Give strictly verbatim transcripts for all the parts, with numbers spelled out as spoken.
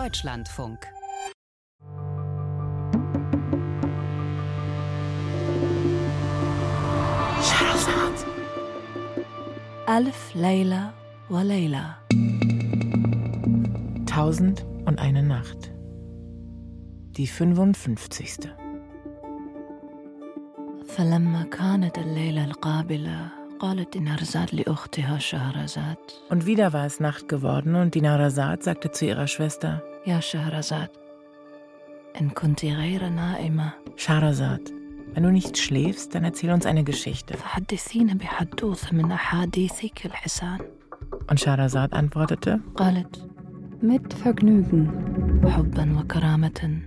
Deutschlandfunk. Scheherazad. Alf Layla wa Layla. Tausend und eine Nacht. Die fünfundfünfzigste. فلما كانت الليلة القابلة قالت دينارزاد لأختها شهرزاد. Und wieder war es Nacht geworden und Dinarzad sagte zu ihrer Schwester: يا شهرزاد إن كنت غير نائمة Scheherazad, wenn du nicht schläfst, dann erzähl uns eine Geschichte. فحدثينا بحدوث من أحاديثك الحسان. Und Scheherazad antwortete: قالت mit Vergnügen حبا وكرامة.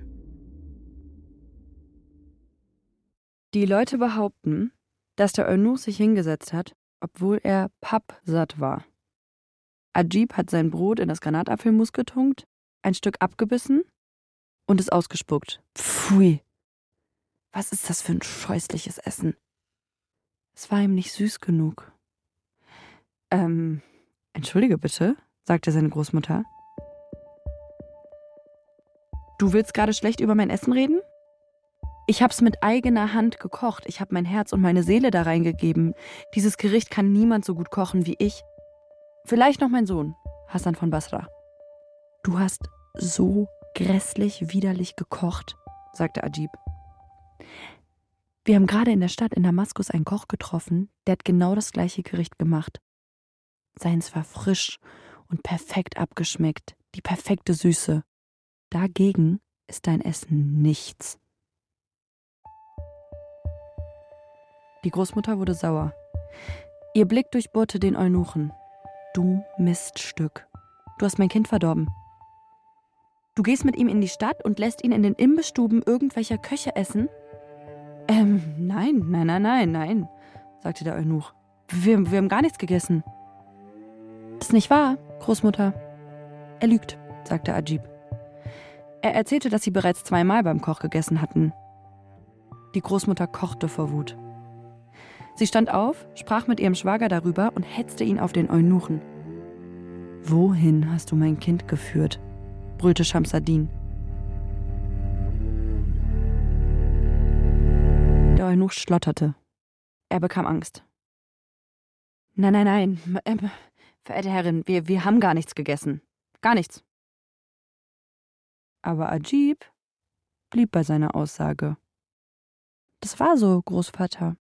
Die Leute behaupten, dass der Eunuch sich hingesetzt hat, obwohl er pappsatt war. Ajib hat sein Brot in das Granatapfelmus getunkt, ein Stück abgebissen und es ausgespuckt. Pfui! Was ist das für ein scheußliches Essen? Es war ihm nicht süß genug. Ähm, entschuldige bitte, sagte seine Großmutter. Du willst gerade schlecht über mein Essen reden? Ich hab's mit eigener Hand gekocht. Ich hab mein Herz und meine Seele da reingegeben. Dieses Gericht kann niemand so gut kochen wie ich. Vielleicht noch mein Sohn, Hassan von Basra. Du hast so grässlich widerlich gekocht, sagte Ajib. Wir haben gerade in der Stadt in Damaskus einen Koch getroffen, der hat genau das gleiche Gericht gemacht. Seins war frisch und perfekt abgeschmeckt, die perfekte Süße. Dagegen ist dein Essen nichts. Die Großmutter wurde sauer. Ihr Blick durchbohrte den Eunuchen. Du Miststück. Du hast mein Kind verdorben. Du gehst mit ihm in die Stadt und lässt ihn in den Imbissstuben irgendwelcher Köche essen? Ähm, nein, nein, nein, nein, nein, sagte der Eunuch. Wir, wir haben gar nichts gegessen. Das ist nicht wahr, Großmutter. Er lügt, sagte Ajib. Er erzählte, dass sie bereits zweimal beim Koch gegessen hatten. Die Großmutter kochte vor Wut. Sie stand auf, sprach mit ihrem Schwager darüber und hetzte ihn auf den Eunuchen. »Wohin hast du mein Kind geführt?« brüllte Schamsaddin. Der Eunuch schlotterte. Er bekam Angst. »Nein, nein, nein, ähm, verehrte Herrin, wir, wir haben gar nichts gegessen. Gar nichts.« Aber Ajib blieb bei seiner Aussage. »Das war so, Großvater.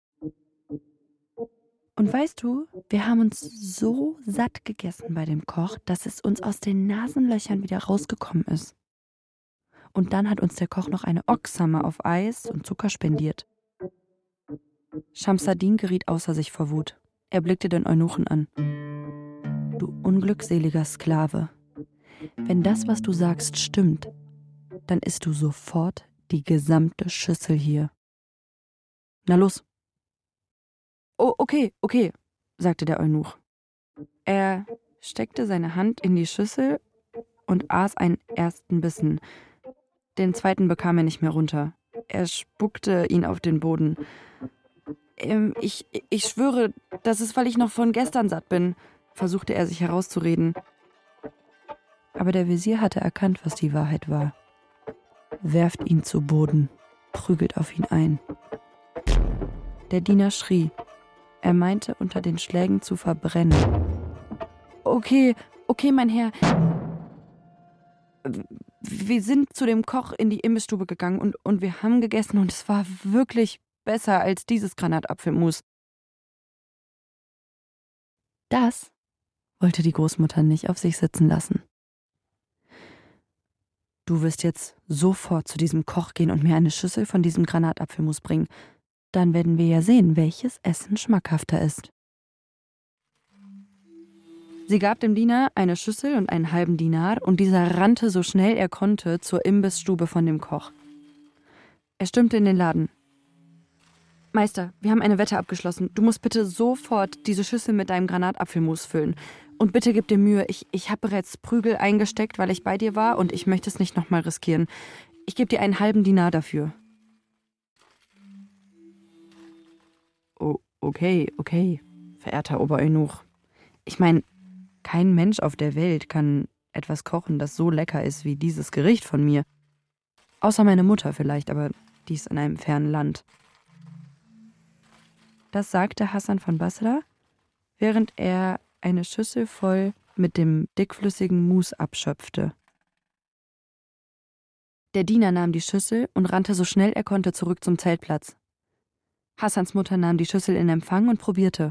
Und weißt du, wir haben uns so satt gegessen bei dem Koch, dass es uns aus den Nasenlöchern wieder rausgekommen ist. Und dann hat uns der Koch noch eine Ochshammer auf Eis und Zucker spendiert.« Schamsaddin geriet außer sich vor Wut. Er blickte den Eunuchen an. »Du unglückseliger Sklave. Wenn das, was du sagst, stimmt, dann isst du sofort die gesamte Schüssel hier. Na los!« »Oh, okay, okay«, sagte der Eunuch. Er steckte seine Hand in die Schüssel und aß einen ersten Bissen. Den zweiten bekam er nicht mehr runter. Er spuckte ihn auf den Boden. Ähm, ich, ich schwöre, das ist, weil ich noch von gestern satt bin, versuchte er sich herauszureden. Aber der Wesir hatte erkannt, was die Wahrheit war. »Werft ihn zu Boden, prügelt auf ihn ein.« Der Diener schrie. Er meinte, unter den Schlägen zu verbrennen. »Okay, okay, mein Herr. Wir sind zu dem Koch in die Imbissstube gegangen und, und wir haben gegessen und es war wirklich besser als dieses Granatapfelmus.« Das wollte die Großmutter nicht auf sich sitzen lassen. »Du wirst jetzt sofort zu diesem Koch gehen und mir eine Schüssel von diesem Granatapfelmus bringen. Dann werden wir ja sehen, welches Essen schmackhafter ist.« Sie gab dem Diener eine Schüssel und einen halben Dinar und dieser rannte so schnell er konnte zur Imbissstube von dem Koch. Er stürmte in den Laden. »Meister, wir haben eine Wette abgeschlossen. Du musst bitte sofort diese Schüssel mit deinem Granatapfelmus füllen. Und bitte gib dir Mühe. Ich, ich habe bereits Prügel eingesteckt, weil ich bei dir war und ich möchte es nicht nochmal riskieren. Ich gebe dir einen halben Dinar dafür.« »Oh, okay, okay, verehrter Obereunuch. Ich meine, kein Mensch auf der Welt kann etwas kochen, das so lecker ist wie dieses Gericht von mir. Außer meine Mutter vielleicht, aber die ist in einem fernen Land. Das sagte Hassan von Basra, während er eine Schüssel voll mit dem dickflüssigen Mus abschöpfte. Der Diener nahm die Schüssel und rannte so schnell er konnte zurück zum Zeltplatz. Hassans Mutter nahm die Schüssel in Empfang und probierte.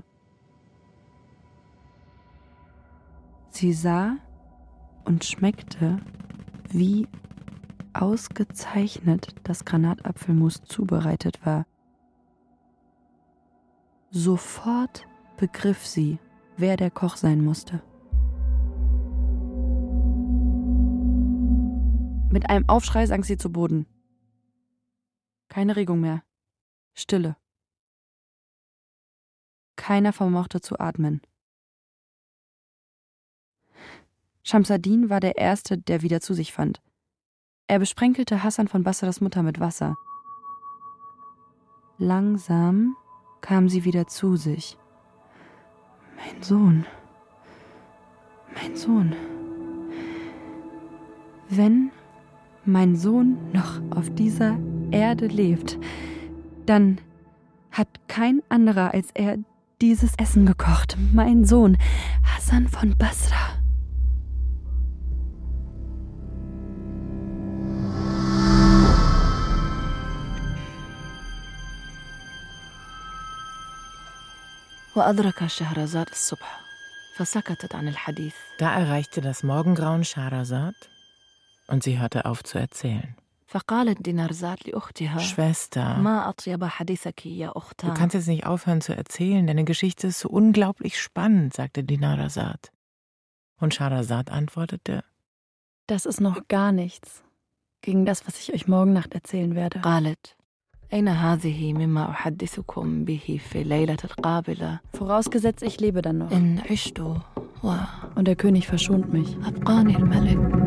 Sie sah und schmeckte, wie ausgezeichnet das Granatapfelmus zubereitet war. Sofort begriff sie, wer der Koch sein musste. Mit einem Aufschrei sank sie zu Boden. Keine Regung mehr. Stille. Keiner vermochte zu atmen. Shamsuddin war der Erste, der wieder zu sich fand. Er besprenkelte Hassan von Basras Mutter mit Wasser. Langsam kam sie wieder zu sich. Mein Sohn. Mein Sohn. Wenn mein Sohn noch auf dieser Erde lebt, dann hat kein anderer als er dieses Essen gekocht. Mein Sohn, Hassan von Basra. وأدرك شهرزاد الصبح فسكتت عن الحديث. Da erreichte das Morgengrauen Scheherazad und sie hörte auf zu erzählen. فقالت دينارزاد لأختها Schwester, ما أطيب حديثك يا du أختان. kannst jetzt nicht aufhören zu erzählen, deine Geschichte ist so unglaublich spannend, sagte Dinarzad. Und Scheherazad antwortete, das ist noch gar nichts gegen das, was ich euch morgen Nacht erzählen werde. قالت أين هذه مما أحدثكم به في الليلة القابلة. Vorausgesetzt, ich lebe dann noch. إن عشت Und der König verschont mich. وأبقاني الملك.